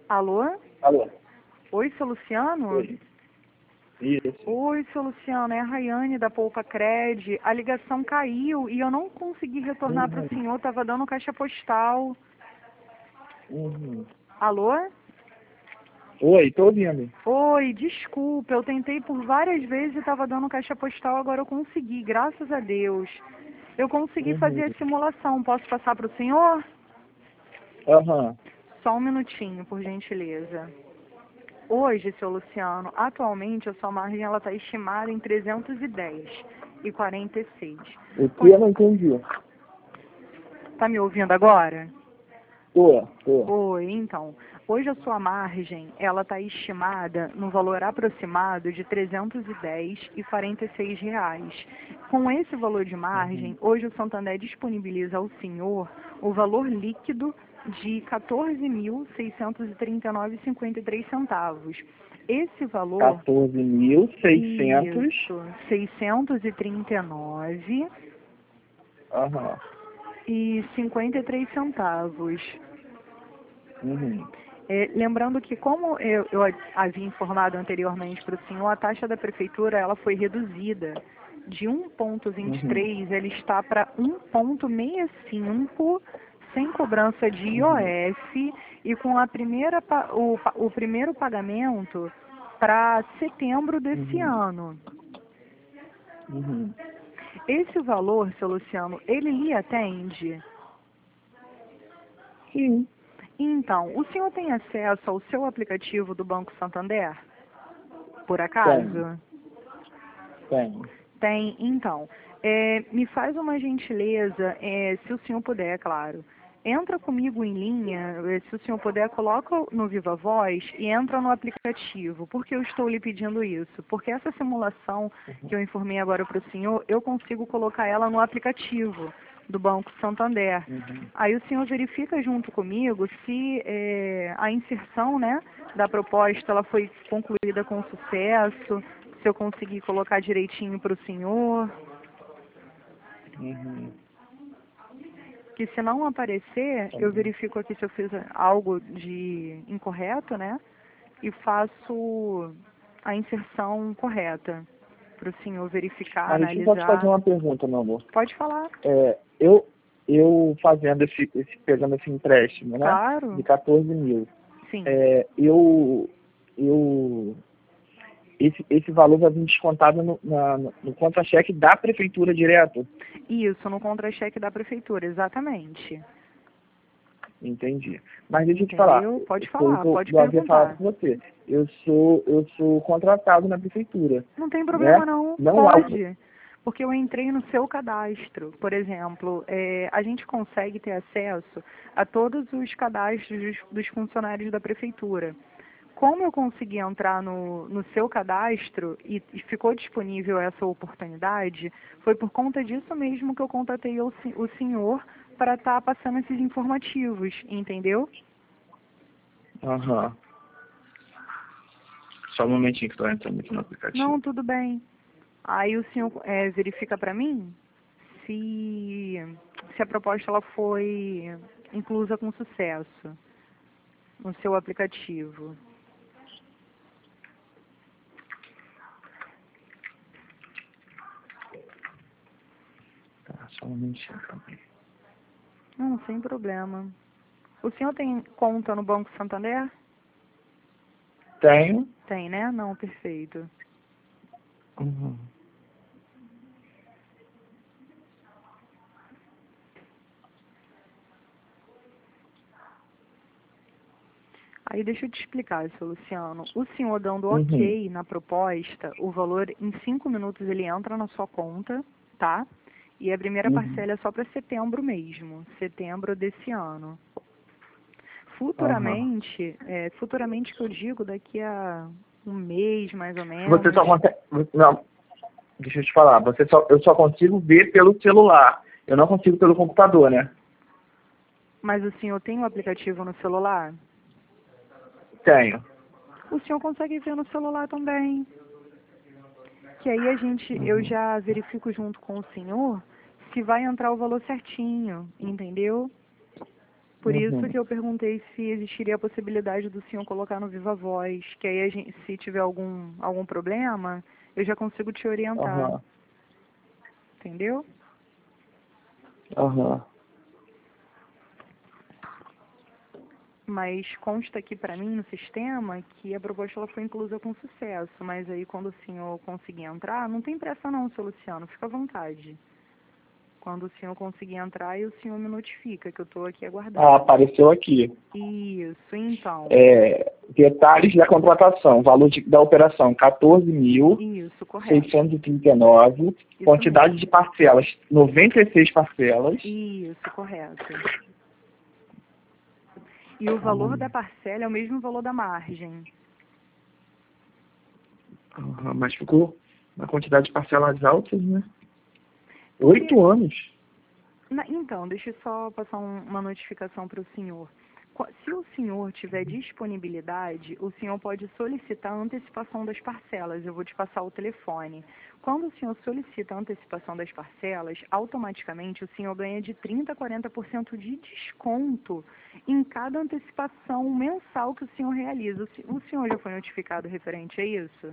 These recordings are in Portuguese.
Alô? Alô? Oi, seu Luciano? Oi. Isso. Oi, seu Luciano, é a Rayane da Poupa Cred. A ligação caiu e eu não consegui retornar para o senhor, estava dando caixa postal. Uhum. Alô? Oi, tô ouvindo. Oi, desculpa, eu tentei por várias vezes e estava dando caixa postal, agora eu consegui, graças a Deus. Eu consegui fazer a simulação, posso passar para o senhor? Aham. Só um minutinho, por gentileza. Hoje, seu Luciano, atualmente a sua margem está estimada em 310,46. O que eu não entendi? Tá me ouvindo agora? Tô. Oi, então. Hoje a sua margem, ela está estimada no valor aproximado de R$ 310,46. Com esse valor de margem, hoje o Santander disponibiliza ao senhor o valor líquido de R$ 14.639,53. Esse valor... 14.600. Isso, 639 Aham. e 53 centavos. Uhum. Lembrando que, como eu havia informado anteriormente para o senhor, a taxa da prefeitura ela foi reduzida de 1,23, ela está para 1,65, sem cobrança de IOF e com a o primeiro pagamento para setembro desse ano. Uhum. Esse valor, seu Luciano, ele lhe atende? Sim. Então, o senhor tem acesso ao seu aplicativo do Banco Santander? Por acaso? Tem. Tem, então. Me faz uma gentileza, se o senhor puder, é claro. Entra comigo em linha, se o senhor puder, coloca no Viva Voz e entra no aplicativo. Por que eu estou lhe pedindo isso? Porque essa simulação que eu informei agora para o senhor, eu consigo colocar ela no aplicativo do Banco Santander. Aí o senhor verifica junto comigo se a inserção, né, da proposta ela foi concluída com sucesso, se eu conseguir colocar direitinho para o senhor. Que se não aparecer, eu verifico aqui se eu fiz algo de incorreto, né? E faço a inserção correta para o senhor verificar, Mas deixa eu só te fazer analisar. uma pergunta, meu amor. Pode falar. Eu fazendo pegando esse empréstimo, né? Claro. De 14 mil. Sim. Esse valor vai vir descontado no contra-cheque da prefeitura direto? Isso, no contra-cheque da prefeitura, exatamente. Entendi. Mas deixa eu te falar. Pode Foi o falar, que pode eu havia falado perguntar. com você. Eu sou contratado na prefeitura. Não tem problema Né? não, Não pode. Porque eu entrei no seu cadastro. Por exemplo, a gente consegue ter acesso a todos os cadastros dos funcionários da prefeitura. Como eu consegui entrar no seu cadastro e ficou disponível essa oportunidade, foi por conta disso mesmo que eu contatei o senhor para estar passando esses informativos, entendeu? Aham. Só um momentinho que estou entrando aqui no aplicativo. Não, tudo bem. Aí o senhor verifica para mim se a proposta ela foi inclusa com sucesso no seu aplicativo. Tá, só um momentinho também. Não, sem problema. O senhor tem conta no Banco Santander? Tenho. Tem, né? Não, perfeito. Uhum. Aí deixa eu te explicar, seu Luciano. O senhor dando ok na proposta, o valor em 5 minutos ele entra na sua conta, tá? E a primeira parcela é só para setembro mesmo, setembro desse ano. Futuramente, futuramente que eu digo, daqui a um mês mais ou menos. Você só consegue... Não, deixa eu te falar. Eu só consigo ver pelo celular. Eu não consigo pelo computador, né? Mas o senhor tem o aplicativo no celular? Tenho. O senhor consegue ver no celular também. Que aí eu já verifico junto com o senhor se vai entrar o valor certinho, entendeu? Por isso que eu perguntei se existiria a possibilidade do senhor colocar no Viva Voz, que aí a gente, se tiver algum problema, eu já consigo te orientar. Entendeu? Mas consta aqui para mim no sistema que a proposta ela foi inclusa com sucesso, mas aí quando o senhor conseguir entrar, não tem pressa não, seu Luciano, fica à vontade. Quando o senhor conseguir entrar, o senhor me notifica que eu estou aqui aguardando. Apareceu aqui. Isso, então. Detalhes da contratação, valor da operação, 14.639. Isso, correto. Quantidade de parcelas, 96 parcelas. Isso, correto. E o valor da parcela é o mesmo valor da margem. Mas ficou uma quantidade de parcelas altas, né? 8 anos. Então, deixa eu só passar uma notificação para o senhor. Se o senhor tiver disponibilidade, o senhor pode solicitar a antecipação das parcelas. Eu vou te passar o telefone. Quando o senhor solicita a antecipação das parcelas, automaticamente o senhor ganha de 30% a 40% de desconto em cada antecipação mensal que o senhor realiza. O senhor já foi notificado referente a isso?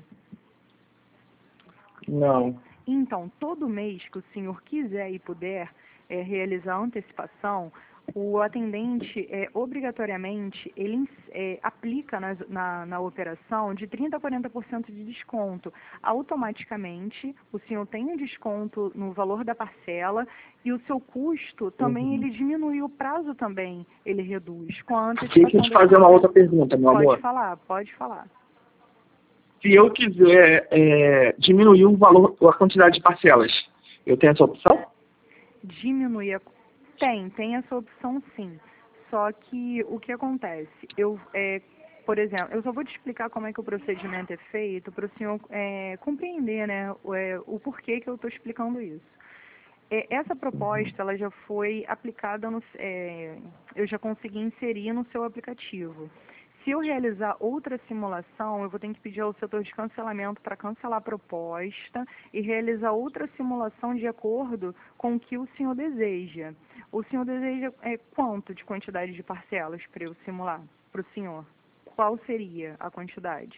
Não. Então, todo mês que o senhor quiser e puder realizar a antecipação, o atendente, obrigatoriamente, ele aplica na operação de 30% a 40% de desconto. Automaticamente, o senhor tem um desconto no valor da parcela e o seu custo também ele diminui, o prazo também ele reduz. Com a antecipação. Deixa eu te fazer uma outra pergunta, meu amor. Pode falar. Se eu quiser diminuir o valor, a quantidade de parcelas, eu tenho essa opção? Diminuir tem essa opção sim. Só que o que acontece? Por exemplo, eu só vou te explicar como é que o procedimento é feito para o senhor compreender, né, o porquê que eu estou explicando isso. Essa proposta ela já foi aplicada, eu já consegui inserir no seu aplicativo. Se eu realizar outra simulação, eu vou ter que pedir ao setor de cancelamento para cancelar a proposta e realizar outra simulação de acordo com o que o senhor deseja. O senhor deseja quanto de quantidade de parcelas para eu simular para o senhor? Qual seria a quantidade?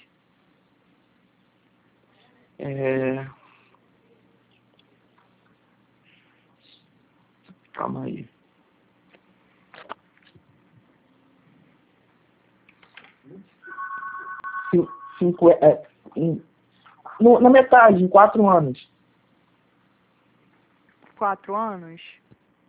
Calma aí. Na metade, em 4 anos. 4 anos?